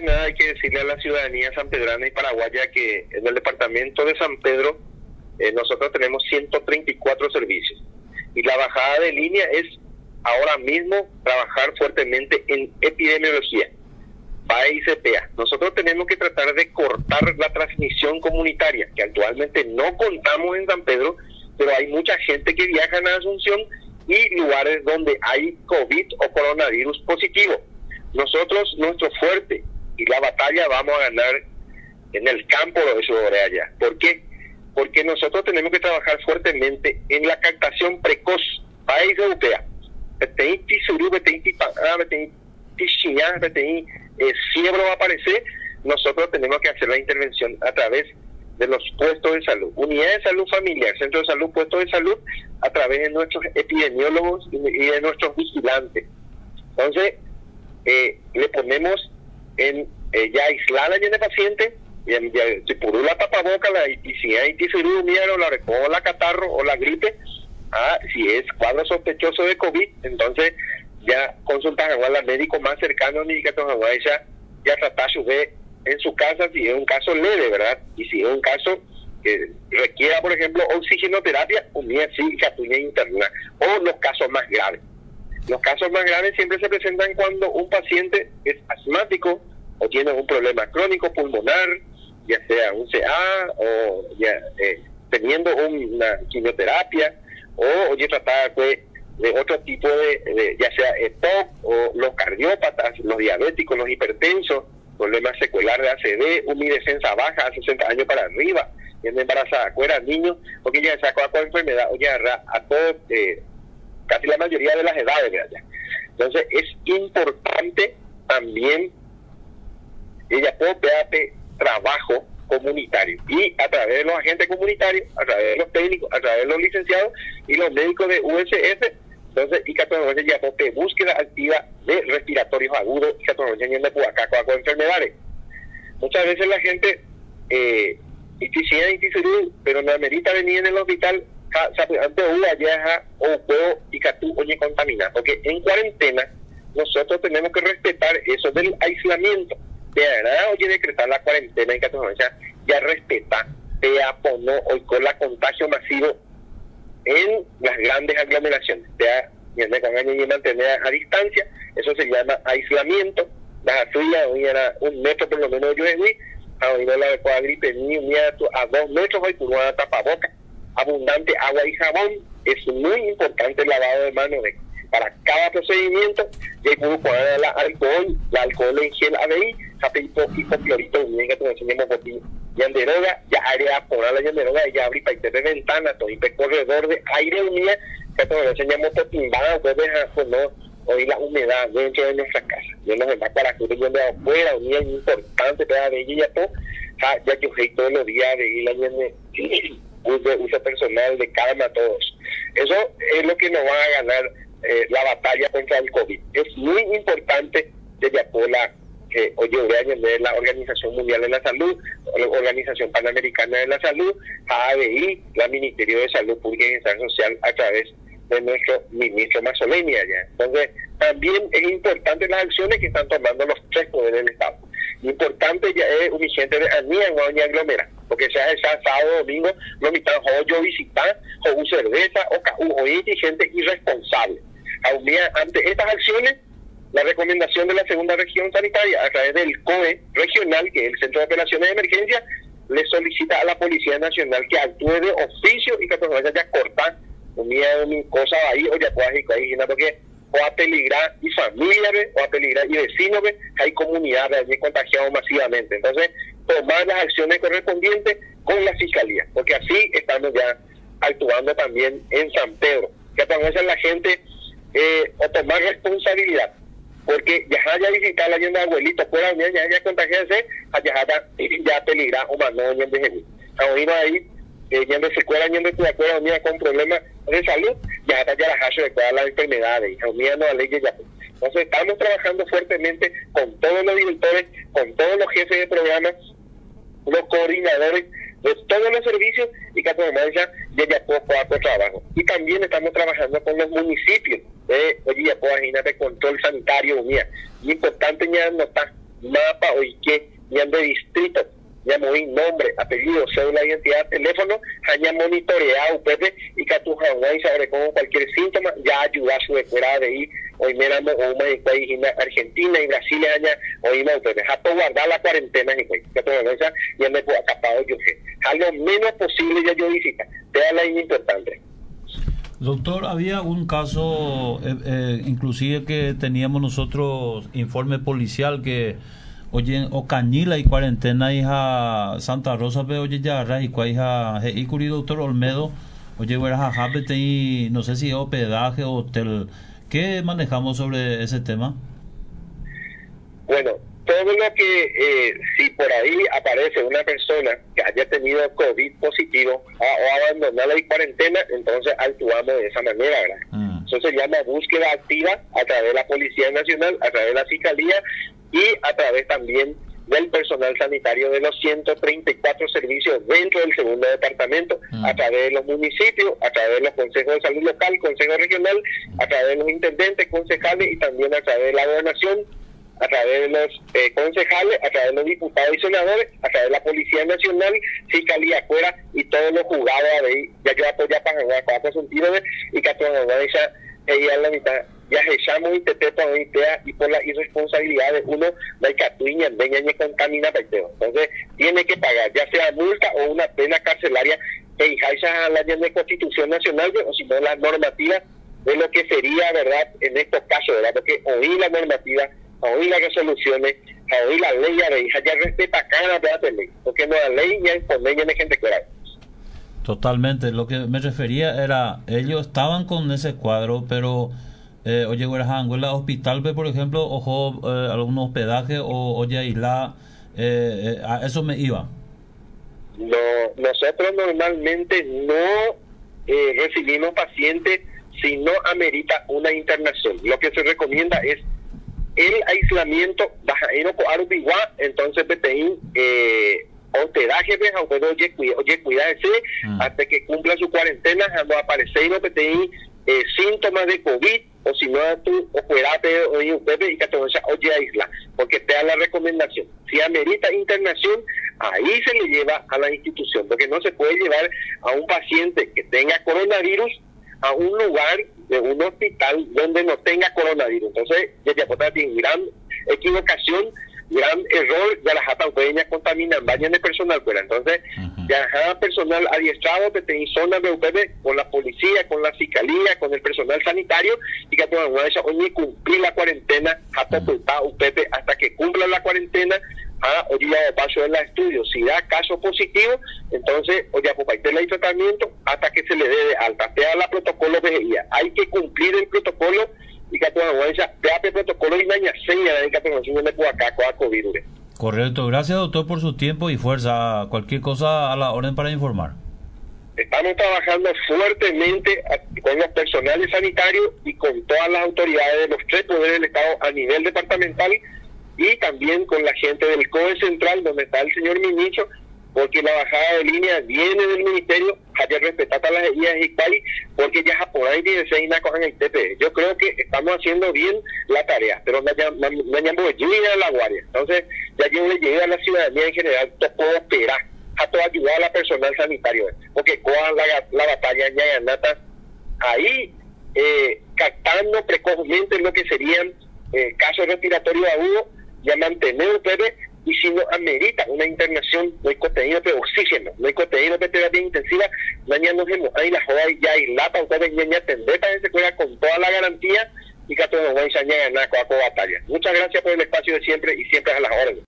nada hay que decirle a la ciudadanía sanpedrana y paraguaya que en el departamento de San Pedro nosotros tenemos 134 servicios y la bajada de línea es ahora mismo trabajar fuertemente en epidemiología, PAE y CPA. Nosotros tenemos que tratar de cortar la transmisión comunitaria, que actualmente no contamos en San Pedro, pero hay mucha gente que viaja a Asunción y lugares donde hay COVID o coronavirus positivo. Nosotros, nuestro fuerte y la batalla vamos a ganar en el campo de eso de allá. ¿Por qué? Porque nosotros tenemos que trabajar fuertemente en la captación precoz, país europea. Siembra va a aparecer, nosotros tenemos que hacer la intervención a través de los puestos de salud, unidades de salud familiar, centros de salud, puestos de salud, a través de nuestros epidemiólogos y de nuestros vigilantes. Entonces, le ponemos en ya aislar a la paciente, y si por la tapaboca, y si hay tisurumia o la recojo la catarro o la gripe, si es cuadro sospechoso de COVID, entonces ya consultan al médico más cercano, ya tratar su ve en su casa si es un caso leve, ¿verdad? Y si es un caso que requiera, por ejemplo, oxigenoterapia, unidad psíquica, interna, o los casos más graves. Los casos más graves siempre se presentan cuando un paciente es asmático o tiene un problema crónico pulmonar, ya sea un CA o ya teniendo una quimioterapia o tratar de otro tipo de ya sea EPOC o los cardiópatas, los diabéticos, los hipertensos, problemas seculares de ACV, humidescencia baja a 60 años para arriba, gente embarazada, fuera, niños, porque ya sacó a enfermedad, o ya a todos, casi la mayoría de las edades, ¿verdad? Entonces es importante también ella puede dar trabajo comunitario y a través de los agentes comunitarios, a través de los técnicos, a través de los licenciados y los médicos de USF. Entonces, y 14 ya porque búsqueda activa de respiratorios agudos y 14 yendo por acá con enfermedades. Muchas veces la gente pero no amerita venir en el hospital antes o puedo y catú oye contaminar, porque en cuarentena nosotros tenemos que respetar eso del aislamiento. De verdad, oye, decretar la cuarentena en 14 ya respeta, te aponó hoy con la contagio masivo en las grandes aglomeraciones, y mantener a distancia, eso se llama aislamiento. La suya hoy era 1 metro por lo menos yo hoy no la adecuada gripe ni a 2 metros hoy por una tapaboca, abundante agua y jabón, es muy importante el lavado de manos para cada procedimiento, y puedo poner la alcohol en gel ABI, japito y clorito, que te enseñamos botín. Y en deroga, ya área poner la yanderoga, ya abrir para de ventana, todo y corredor de aire unida, que te enseñamos potimbada, pues no, hoy la humedad dentro de nuestra casa. Yo nos va para que yo de afuera, unida es importante, pero de ella todo, ya que yo todos los días de ir la uso personal de calma a todos. Eso es lo que nos va a ganar la batalla contra el COVID. Es muy importante desde Apola oye, voy a añadir la Organización Mundial de la Salud, la Organización Panamericana de la Salud, ABI, la Ministerio de Salud Pública y Bienestar Social a través de nuestro ministro Mazzoleni allá. Entonces, también es importante las acciones que están tomando los 3 poderes del Estado. Importante ya es un vigente de Anía en Guaña Aglomera, porque ya sábado, domingo, no me están yo visitar, o un cerveza, o gente irresponsable. Ante estas acciones, la recomendación de la segunda región sanitaria a través del COE regional, que es el Centro de Operaciones de Emergencia, le solicita a la Policía Nacional que actúe de oficio y que vaya a cortar una cosa ahí, o ya pueda ir porque o a peligrar y familiares, o a peligrar y vecinos, hay comunidades allí contagiados masivamente. Entonces, tomar las acciones correspondientes con la Fiscalía, porque así estamos ya actuando también en San Pedro, que a veces la gente o tomar responsabilidad, porque ya visitar la de abuelito fuera ya contagiarse, ya peligrar o más no de gente. Ahorita ahí yendo secuela, yendo de acuerdo con problemas de salud, ya la hacha de todas las enfermedades, no la ley ya. Entonces estamos trabajando fuertemente con todos los directores, con todos los jefes de programas, los coordinadores de todos los servicios y que además ya poco a trabajo. Y también estamos trabajando con los municipios de control sanitario. Mía. Y importante ya no está mapa o que ya de distrito, ya muy nombre, apellido, cédula de identidad, teléfono, ya monitoreado Pepe y que tu Hawái sabe como cualquier síntoma, ya ayuda a su fuera de ahí, hoy mirando o una de Argentina y Brasil, hoy me Pepe, a todo guardar la cuarentena, y que todo eso ya me puedo acapado yo sé, a lo menos posible ya yo visita, te da la importante. Doctor, había un caso, inclusive que teníamos nosotros informe policial que oye Ocañila y cuarentena hija Santa Rosa pero oye ya y hija y curi doctor Olmedo oye verás a no sé si es hospedaje o hotel. ¿Qué manejamos sobre ese tema? Bueno, todo lo que si por ahí aparece una persona que haya tenido COVID positivo o abandonado la cuarentena, entonces actuamos de esa manera, ¿verdad? Eso se llama búsqueda activa a través de la Policía Nacional, a través de la Fiscalía y a través también del personal sanitario de los 134 servicios dentro del segundo departamento, a través de los municipios, a través de los consejos de salud local, consejo regional, a través de los intendentes, concejales y también a través de la gobernación, a través de los concejales, a través de los diputados y senadores, a través de la Policía Nacional, Fiscalía afuera y todos los juzgados ahí, ya yo apoyo para cuatro sentidos y que toda ella la mitad ya echamos y por la irresponsabilidad de uno la catuña y contamina peteo. Entonces tiene que pagar ya sea multa o una pena carcelaria que a la de Constitución Nacional o si no la normativa de lo que sería verdad en estos casos, verdad, porque oír la normativa, oír las resoluciones, oír la ley ya respeta cada pedazo de ley, porque no la ley ya impone ya de gente que era. Totalmente, lo que me refería era, ellos estaban con ese cuadro, pero oye, en el hospital, por ejemplo, ojo, algún hospedaje o oye, isla, a eso me iba. No, nosotros normalmente no recibimos pacientes si no amerita una internación. Lo que se recomienda es el aislamiento, entonces PTI, hospedaje, oye, cuídese hasta que cumpla su cuarentena, no aparece no PTI síntomas de COVID, o si no tú operate oye y que oye aísla, porque te da la recomendación. Si amerita internación, ahí se le lleva a la institución, porque no se puede llevar a un paciente que tenga coronavirus a un lugar de un hospital donde no tenga coronavirus. Entonces, ya tiene gran equivocación, gran error, ya las ataúdeñas contaminan, vayan de personal fuera. Entonces, ya personal adiestrado que tiene zonas de UPP con la policía, con la fiscalía, con el personal sanitario y que toda una de esas oye cumplir la cuarentena UPP hasta que cumpla la cuarentena oye ya paso de la estudio. Si da caso positivo, entonces oye pues hay tratamiento hasta que se le dé de alta. Te da la protocolo de guía. Hay que cumplir el protocolo y que toda una de protocolo y mañana seña de que tengo de acá con COVID. Correcto, gracias doctor por su tiempo y fuerza. Cualquier cosa a la orden para informar. Estamos trabajando fuertemente con los personales sanitarios y con todas las autoridades de los tres poderes del Estado a nivel departamental y también con la gente del COE Central, donde está el señor ministro, porque la bajada de línea viene del ministerio, hay que respetar a las guías y cual, porque ya por ahí dice con el TP. Yo creo que estamos haciendo bien la tarea, pero me llamo a la guardia. Entonces, ya yo le llegué a la ciudadanía en general, todo puedo esperar a todo ayudar a la personal sanitario, porque con la batalla ya ganata ahí, captando precozmente lo que serían casos respiratorios agudos, ya mantener ustedes, y si no amerita una internación, no hay contenido de oxígeno, no hay contenido de terapia intensiva, mañana nos vemos ahí la joda ya y lata, ustedes ya atender para que se cuida con toda la garantía y que todos nos vayan a ganar con la batalla. Muchas gracias por el espacio de siempre y siempre a las órdenes.